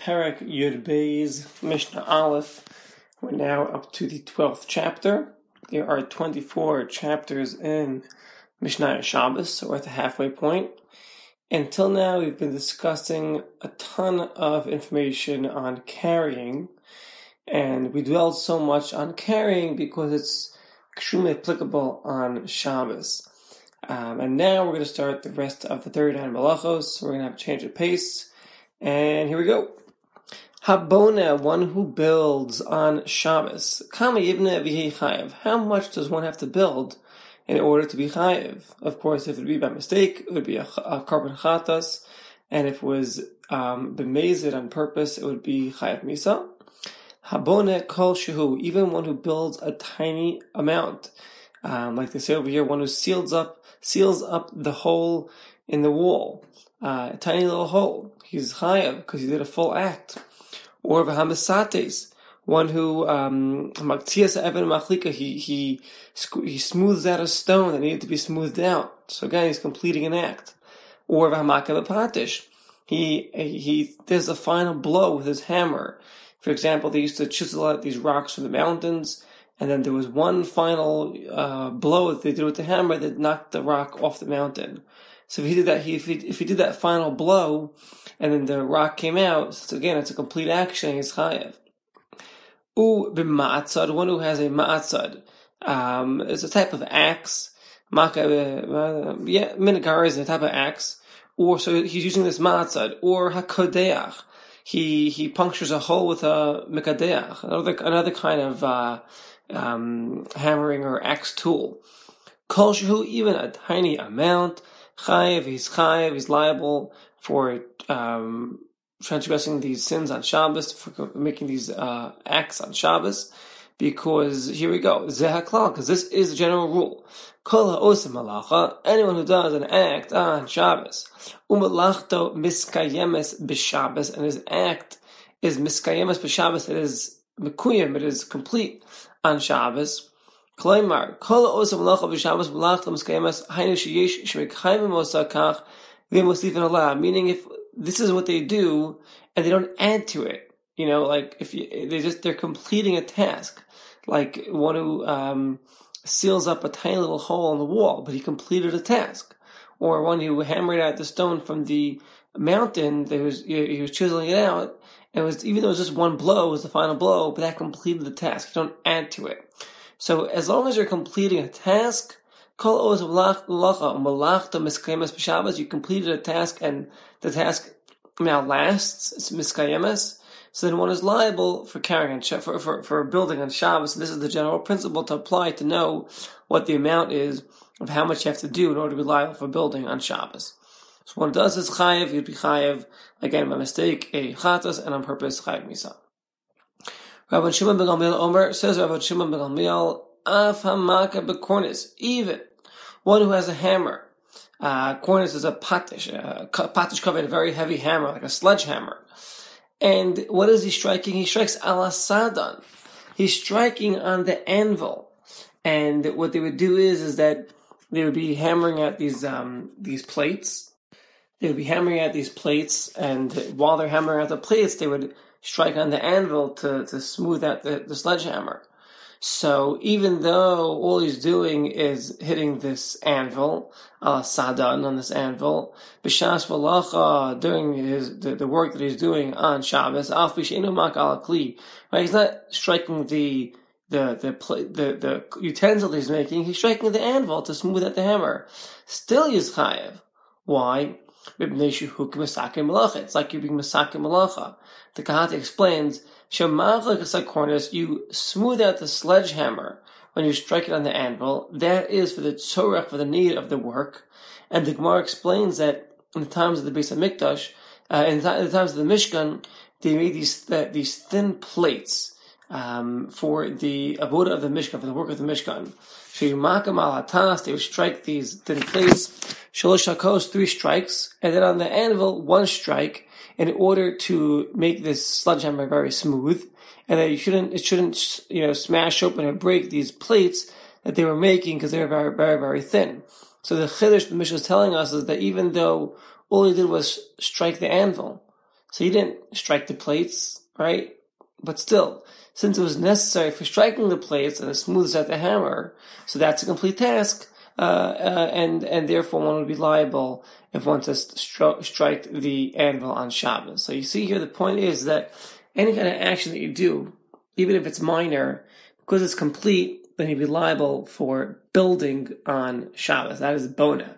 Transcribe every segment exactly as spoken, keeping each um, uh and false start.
Perek Yud Beis, Mishnah Aleph. We're now up to the twelfth chapter. There are twenty-four chapters in Mishnah Shabbos, so we're at the halfway point. Until now, we've been discussing a ton of information on carrying, and we dwelled so much on carrying because it's extremely applicable on Shabbos. Um, and now we're going to start the rest of the thirty-nine malachos, so we're going to have a change of pace. And here we go. Habona, one who builds on Shabbos. Kama yivne v'hi chayev. How much does one have to build in order to be chayev? Of course, if it would be by mistake, it would be a, a carbon chatas. And if it was um, b'mezid on purpose, it would be chayev misa. Habona kol shehu. Even one who builds a tiny amount. Um, like they say over here, one who seals up, seals up the hole in the wall. Uh, a tiny little hole. He's chayev because he did a full act. Or v'hamasates, one who um maktias even machlika, he he he smooths out a stone that needed to be smoothed out. So again, he's completing an act. Or v'hamakav patish, he he does a final blow with his hammer. For example, they used to chisel out these rocks from the mountains, and then there was one final uh blow that they did with the hammer that knocked the rock off the mountain. So if he did that, he, if he if he did that final blow, and then the rock came out, so again, it's a complete action. He's chayev. U b'ma'atzad, one who has a ma'atzad, um, it's a type of axe. Maka, yeah, minigar is a type of axe. Or so he's using this ma'atzad. Or hakodeach, he he punctures a hole with a mikadeach, another another kind of uh, um, hammering or axe tool. Kol shehu, even a tiny amount. Chayev, he's chayev, he's liable for um, transgressing these sins on Shabbos, for making these uh, acts on Shabbos, because here we go, zehaklal, because this is the general rule. Kol ha'osim malacha, anyone who does an act on Shabbos, umalachto miskayemes b'Shabbos, and his act is miskayemes b'Shabbos, it is mekuyim, it is complete on Shabbos. Klaimar, kol ha'osim malacha b'Shabbos malachto miskayemes hainu sheyesh shemekayim mosakach v'mosifin Allah. Meaning, if this is what they do and they don't add to it, you know, like if you, they just they're completing a task, like one who um, seals up a tiny little hole in the wall, but he completed a task, or one who hammered out the stone from the mountain that was he was chiseling it out, and it was even though it was just one blow, it was the final blow, but that completed the task. You don't add to it. So as long as you're completing a task, you completed a task and the task now lasts, it's miskayemes, so then one is liable for carrying on, for, for, for building on Shabbos. And this is the general principle to apply to know what the amount is of how much you have to do in order to be liable for building on Shabbos. So what it does is chayev, you'd be chayev, again by mistake, a chatas, and on purpose, chayev misa. Rabbi Shimon ben Gamliel Omer, says Rabbi Shimon ben Gamliel, af hamaka bekornis, even one who has a hammer. Uh, kornis is a patish, a patish covered a very heavy hammer, like a sledgehammer. And what is he striking? He strikes ala sadan. He's striking on the anvil. And what they would do is, is that they would be hammering at these, um, these plates. They would be hammering at these plates, and while they're hammering at the plates, they would strike on the anvil to, to smooth out the, the sledgehammer. So even though all he's doing is hitting this anvil, uh, sadan on this anvil, b'shas v'lacha, during his the, the work that he's doing on Shabbos, af b'sheinu mak al kli, right? He's not striking the the the the the utensil he's making. He's striking the anvil to smooth out the hammer. Still, he's chayev. Why? It's like you're being masakim malacha. The Kahata explains, you smooth out the sledgehammer when you strike it on the anvil. That is for the tzorach, for the need of the work. And the Gemara explains that in the times of the Beis HaMikdash, uh, in, the, in the times of the Mishkan, they made these uh, these thin plates um, for the avoda of the Mishkan, for the work of the Mishkan. So you makam al hatas, they would strike these thin plates, shalosh hakos, three strikes, and then on the anvil, one strike, in order to make this sledgehammer very smooth, and that you shouldn't, it shouldn't, you know, smash open or break these plates that they were making because they were very, very, very thin. So the chiddush the Mishnah is telling us is that even though all he did was strike the anvil, So he didn't strike the plates, right? But still, since it was necessary for striking the plates and it smooths out the hammer, so that's a complete task, uh, uh, and and therefore one would be liable if one says stri- strike the anvil on Shabbos. So you see here, the point is that any kind of action that you do, even if it's minor, because it's complete, then you'd be liable for building on Shabbos. That is bona.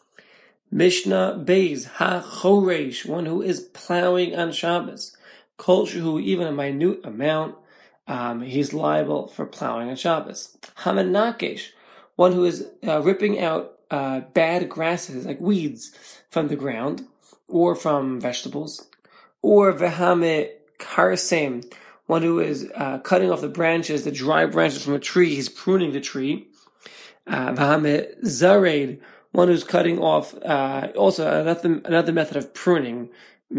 Mishnah Beis ha-choresh, one who is plowing on Shabbos. Kol shehu, even a minute amount, um, he's liable for plowing on Shabbos. Hamanakesh, one who is uh, ripping out uh, bad grasses, like weeds, from the ground, or from vegetables. Or vehame karsem, one who is uh, cutting off the branches, the dry branches from a tree, he's pruning the tree. Uh, vehame zared, one who's cutting off, uh, also another, another method of pruning.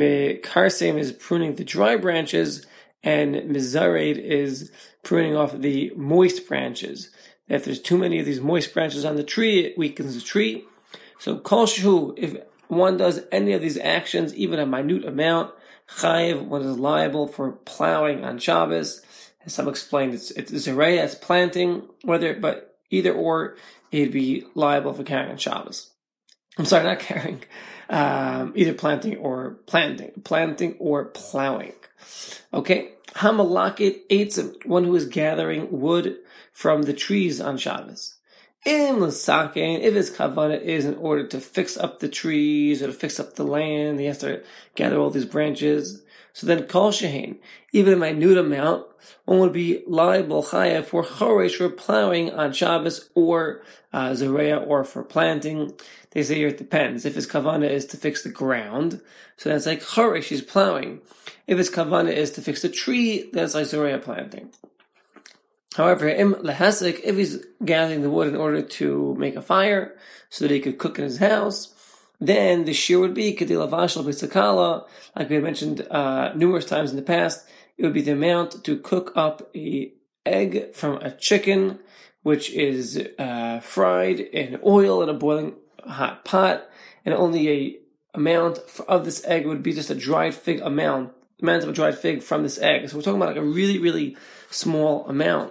Karsem is pruning the dry branches, and mizared is pruning off the moist branches. If there's too many of these moist branches on the tree, it weakens the tree. So kol shehu, if one does any of these actions, even a minute amount, chayiv, one is liable for plowing on Shabbos. As some explained, it's it's zereya, it's planting, whether but either or, it'd be liable for carrying on Shabbos. I'm sorry, not carrying. Um, either planting or planting, planting or plowing. Okay, hamalakit eitzim, one who is gathering wood from the trees on Shabbos. Im l'sakein, if his kavanah is in order to fix up the trees or to fix up the land, he has to gather all these branches. So then kol shehein, even a minute amount, one would be liable chayav for choresh, for plowing on Shabbos, or uh, zereya, or for planting. They say here it depends. If his kavanah is to fix the ground, so that's like choresh, he's plowing. If his kavanah is to fix the tree, that's like zereya, planting. However, im lehesek, if he's gathering the wood in order to make a fire, so that he could cook in his house, then the shear would be kedila vashal b'sakala, like we had mentioned uh, numerous times in the past. It would be the amount to cook up a egg from a chicken, which is uh, fried in oil in a boiling hot pot, and only a amount of this egg would be just a dried fig amount, amount of a dried fig from this egg. So we're talking about like a really, really small amount.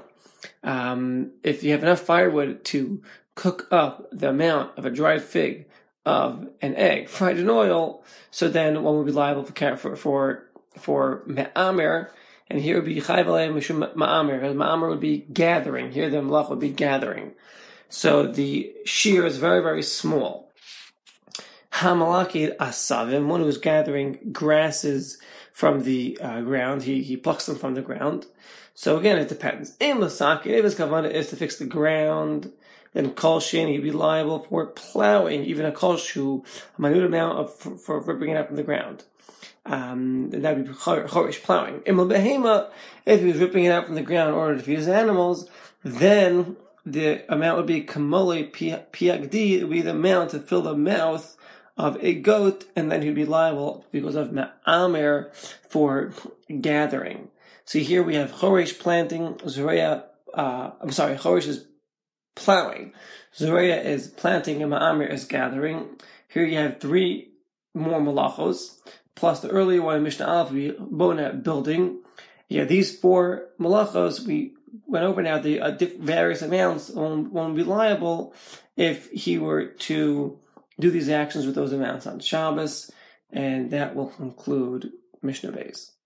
Um, if you have enough firewood to cook up the amount of a dried fig of an egg fried in oil, so then one would be liable for for for, for me'amer, and here would be chayv alei mishum ma'amer. Ma'amer would be gathering. Here the malach would be gathering. So the shear is very, very small. Hamalakid asavim, one who is gathering grasses from the uh, ground, he he plucks them from the ground. So again, it depends. Im l'sakein, if his kavanah is to fix the ground, then kol shein, he'd be liable for plowing, even a kol shu, a minute amount of for, for ripping it up from the ground. Um, that would be choresh, plowing. Im l'behema, if he was ripping it out from the ground in order to feed his animals, then the amount would be kamole piagdi, it would be the amount to fill the mouth of a goat, and then he'd be liable because of me'amer for gathering. So here we have choresh planting, zereya, uh, I'm sorry, choresh is plowing, zereya is planting, and ma'amer is gathering. Here you have three more malachos, plus the earlier one in Mishnah Aleph would be bona, building. Yeah, these four malachos, we went over now the uh, various amounts. One, one would be liable if he were to do these actions with those amounts on Shabbos, and that will conclude Mishnah Beis.